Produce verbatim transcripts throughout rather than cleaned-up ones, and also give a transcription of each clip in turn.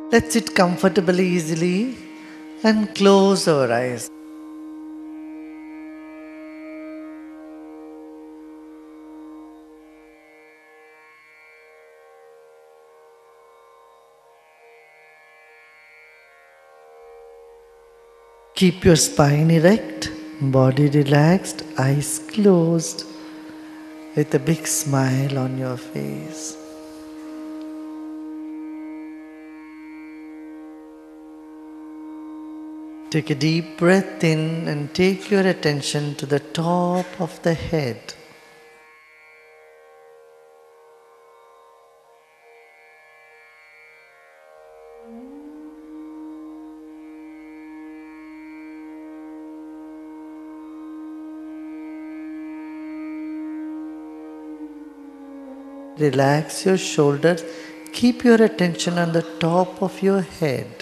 Let's sit comfortably, easily, and close our eyes. Keep your spine erect, body relaxed, eyes closed, with a big smile on your face. Take a deep breath in and take your attention to the top of the head. Relax your shoulders. Keep your attention on the top of your head.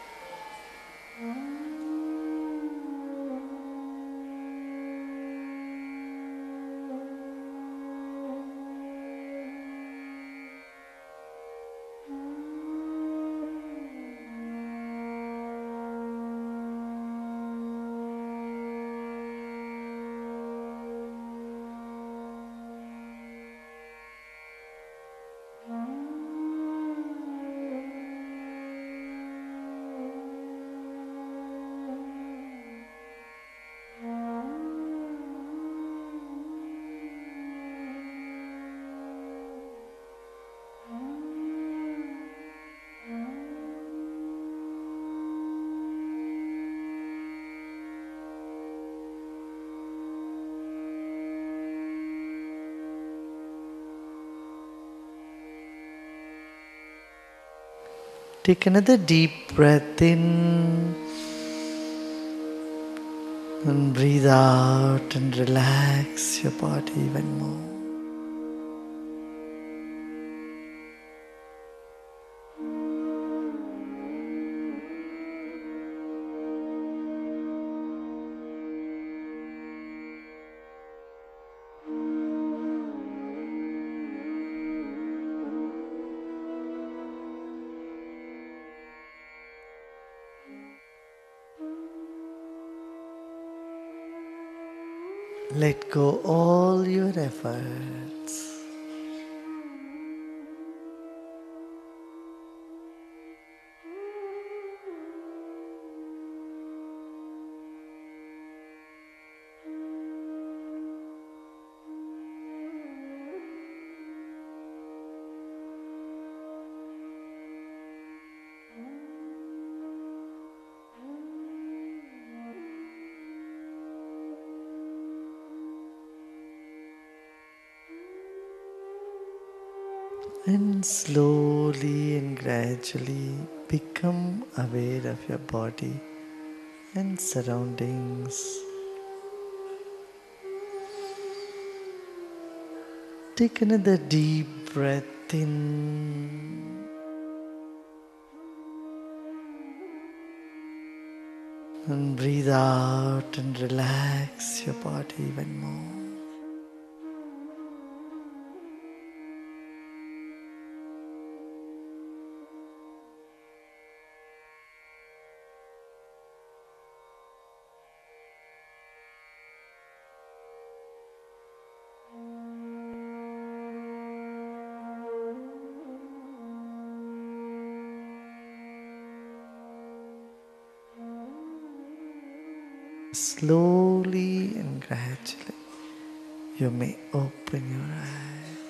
Take another deep breath in and breathe out and relax your body even more. Let go all your efforts. And slowly and gradually become aware of your body and surroundings. Take another deep breath in and breathe out and relax your body even more. Slowly and gradually, you may open your eyes.